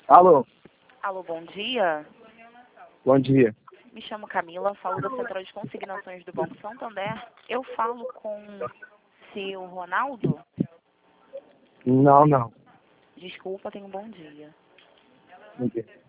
Alô, Alô, bom dia. bom dia. Me chamo Camila, falo da Central de Consignações do Banco Santander. Eu falo com seu Ronaldo? Não. Desculpa, tenha um bom dia. Bom dia.